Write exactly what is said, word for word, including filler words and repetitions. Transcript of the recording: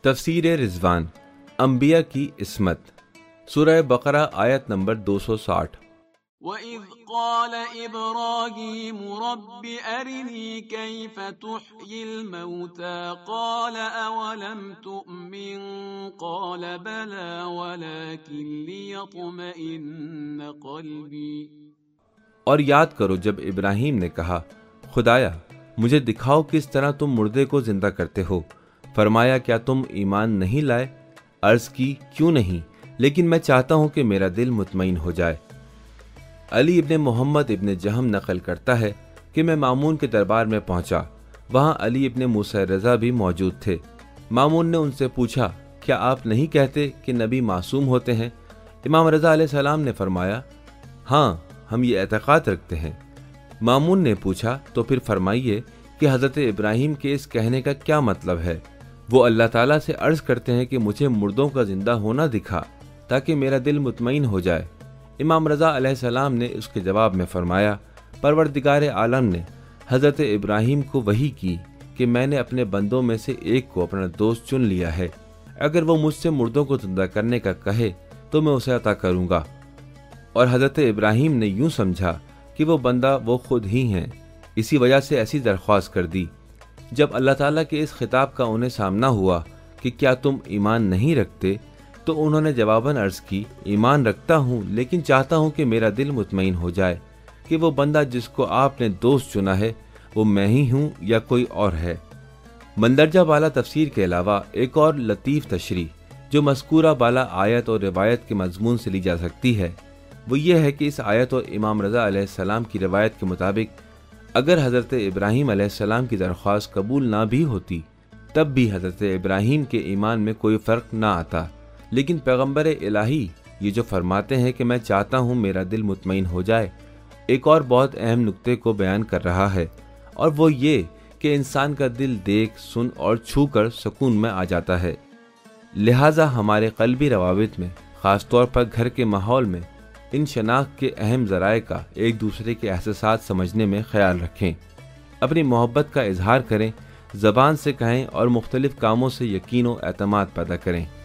تفسیر رضوان، انبیاء کی عصمت، سورہ بقرہ آیت نمبر دو سو ساٹھ۔ وَإِذْ قَالَ إِبْرَاهِيمُ رَبِّ أَرِنِي كَيْفَ تُحْيِي الْمَوْتَى قَالَ أَوَلَمْ تُؤْمِنْ قَالَ بَلَى وَلَكِنْ لِيَطْمَئِنَّ قَلْبِي۔ اور یاد کرو جب ابراہیم نے کہا، خدایا مجھے دکھاؤ کس طرح تم مردے کو زندہ کرتے ہو۔ فرمایا، کیا تم ایمان نہیں لائے؟ عرض کی، کیوں نہیں، لیکن میں چاہتا ہوں کہ میرا دل مطمئن ہو جائے۔ علی ابن محمد ابن جہم نقل کرتا ہے کہ میں مامون کے دربار میں پہنچا، وہاں علی ابن موسیٰ رضا بھی موجود تھے۔ مامون نے ان سے پوچھا، کیا آپ نہیں کہتے کہ نبی معصوم ہوتے ہیں؟ امام رضا علیہ السلام نے فرمایا، ہاں ہم یہ اعتقاد رکھتے ہیں۔ مامون نے پوچھا، تو پھر فرمائیے کہ حضرت ابراہیم کے اس کہنے کا کیا مطلب ہے؟ وہ اللہ تعالیٰ سے عرض کرتے ہیں کہ مجھے مردوں کا زندہ ہونا دکھا تاکہ میرا دل مطمئن ہو جائے۔ امام رضا علیہ السلام نے اس کے جواب میں فرمایا، پروردگار عالم نے حضرت ابراہیم کو وحی کی کہ میں نے اپنے بندوں میں سے ایک کو اپنا دوست چن لیا ہے، اگر وہ مجھ سے مردوں کو زندہ کرنے کا کہے تو میں اسے عطا کروں گا۔ اور حضرت ابراہیم نے یوں سمجھا کہ وہ بندہ وہ خود ہی ہیں، اسی وجہ سے ایسی درخواست کر دی۔ جب اللہ تعالیٰ کے اس خطاب کا انہیں سامنا ہوا کہ کیا تم ایمان نہیں رکھتے، تو انہوں نے جواباً عرض کی، ایمان رکھتا ہوں لیکن چاہتا ہوں کہ میرا دل مطمئن ہو جائے کہ وہ بندہ جس کو آپ نے دوست چنا ہے وہ میں ہی ہوں یا کوئی اور ہے۔ مندرجہ بالا تفسیر کے علاوہ ایک اور لطیف تشریح جو مذکورہ بالا آیت اور روایت کے مضمون سے لی جا سکتی ہے وہ یہ ہے کہ اس آیت اور امام رضا علیہ السلام کی روایت کے مطابق اگر حضرت ابراہیم علیہ السلام کی درخواست قبول نہ بھی ہوتی تب بھی حضرت ابراہیم کے ایمان میں کوئی فرق نہ آتا، لیکن پیغمبر الہی یہ جو فرماتے ہیں کہ میں چاہتا ہوں میرا دل مطمئن ہو جائے، ایک اور بہت اہم نقطے کو بیان کر رہا ہے، اور وہ یہ کہ انسان کا دل دیکھ، سن اور چھو کر سکون میں آ جاتا ہے۔ لہٰذا ہمارے قلبی روابط میں، خاص طور پر گھر کے ماحول میں، ان شناخت کے اہم ذرائع کا ایک دوسرے کے احساسات سمجھنے میں خیال رکھیں، اپنی محبت کا اظہار کریں، زبان سے کہیں اور مختلف کاموں سے یقین و اعتماد پیدا کریں۔